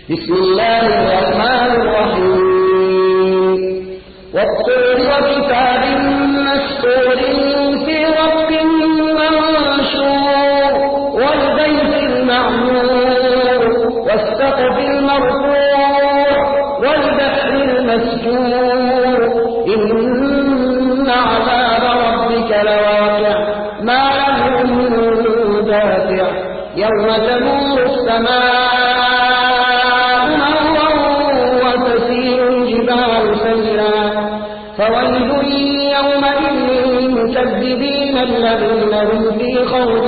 بسم الله الرحمن الرحيم والطور وكتاب مسطور في رق منشور والبيت المعمور والسقف المرفوع والبحر المسجور إن عذاب ربك لواقع ما له من دافع يوم تمور السماء مورا وتسير الجبال سيرا فويل يومئذ للمكذبين الذين هم في خوض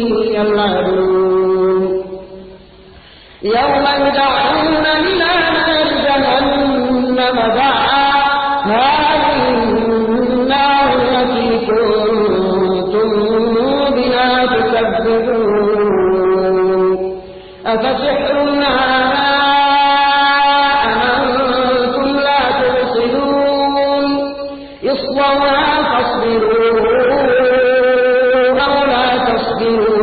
يلعبون يوم يدعون إلى نار جهنم دعا هذه النار التي كنتم بها تكذبون أفسحر هذا أم أنتم لا تبصرون اصلوها فاصبروا أو لا تصبروا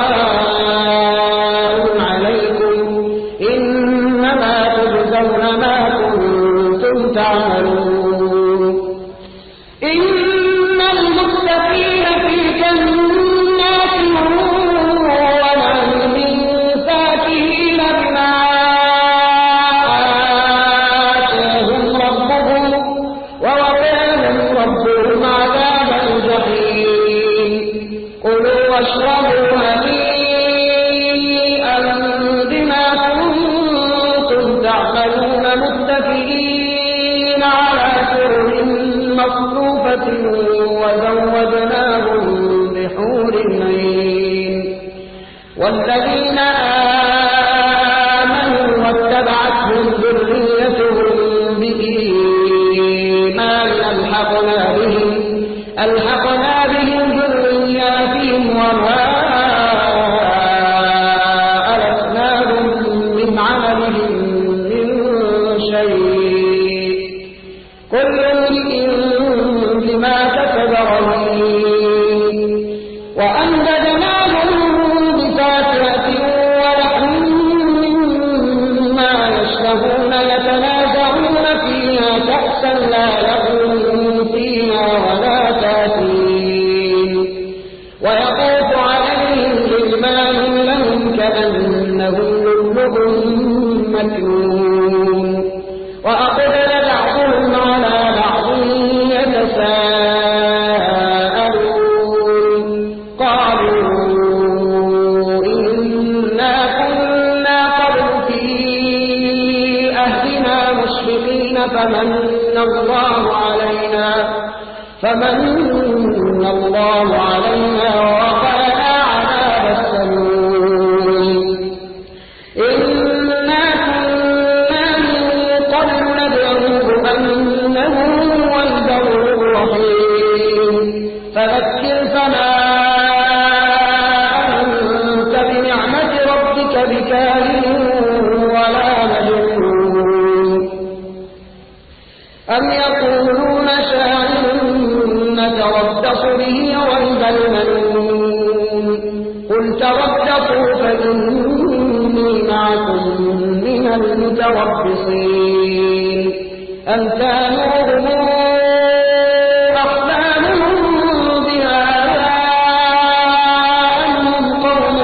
سواء عليكم إنما تجزون ما كنتم تعملون إن المتقين في جنات ونعيم فاكهين بما آتاهم ربهم ووقاهم ربهم عذاب الجحيم كلوا واشربوا هنيئا بما كنتم تعملون متكئين على سرر مصفوفة وزوجناهم بحور عين والذين آمنوا واتبعتهم ذريتهم بإيمان ألحقنا بهم ذرياتهم وما ألتناهم من عملهم من شيء كل امرئ بما كسب رهين وأمددناهم بفاكهة ولحم مما يشتهون يتنازعون فيها كأسا لا لغو فيها ولا تأثيم ويطوف عليهم غلمان لهم كأنهم لؤلؤ مكنون وأقبل بعضهم على بعض يتساءلون قالوا إنا كنا قبل في أهلنا مشفقين فمن الله علينا ووقانا عذاب السموم إنا كنا من قبل ندعوه أنه هو البر الرحيم فذكر فما أنت بنعمة ربك بكاهن ولا مجنون أم يقولون شاعر نتربص به ريب المنون قل تربصوا فإني معكم من المتربصين أم كانوا هم أحلامهم بهذا أم هم قوم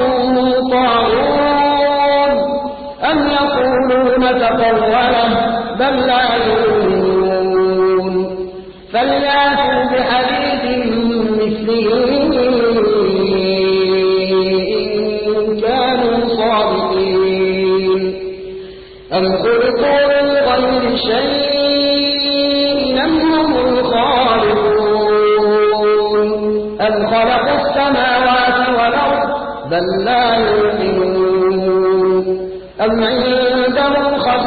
طاغون أم يقولون تقوله بل لا يؤمنون فليأتوا بحديث مثله إن كانوا صادقين أم خلقوا من غير شيء أم هم الخالقون أم خلقوا السماوات والأرض بل لا يوقنون أم عندهم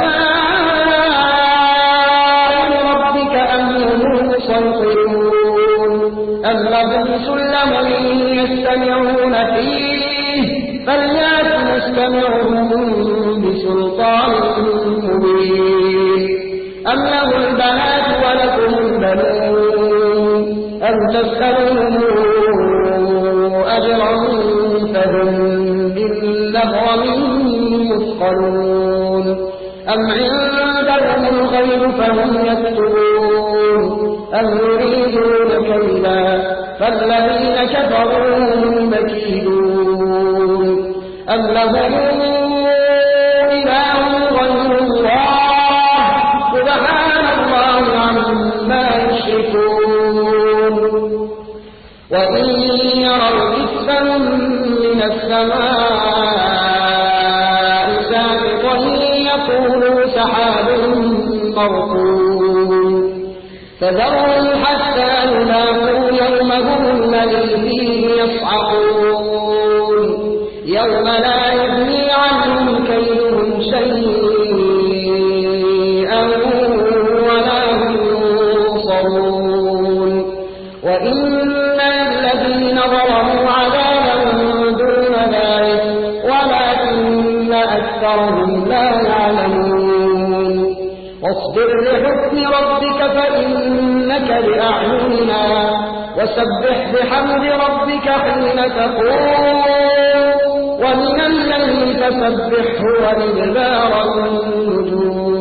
خزائن ربك أم هم المسيطرون أم لهم سلم يستمعون فيه فليأت مستمعهم بسلطان مبين أم له البنات ولكم البنون أم تسألهم أجرا فهم بالمغرم مثقلون أم عندهم الغيب فهم يكتبون أم يريدون كيدا فالذين كفروا هم مكيدون أم لهم إله غير الله سبحان الله عما يشركون وإن يروا كسفا من السماء ساقطا يقولوا سحاب مركون فذرهم حتى يلاقوا يومهم الذي فيه يصعقون يوم لا يغني عنهم كيدهم شيئا ولا هم ينصرون وإن الذين ظلموا عذابا دون ذلك ولكن أكثرهم لا يعلمون واصبر لحكم ربك فإنك بأعيننا وسبح بحمد ربك حين تقوم ومن الليل فسبحه وإدبار النجوم